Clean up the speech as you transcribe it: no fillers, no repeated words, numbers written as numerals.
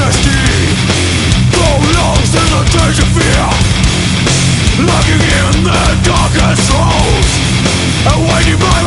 honesty prolongs in the days of fear, lurking in the darkest holes, awaiting my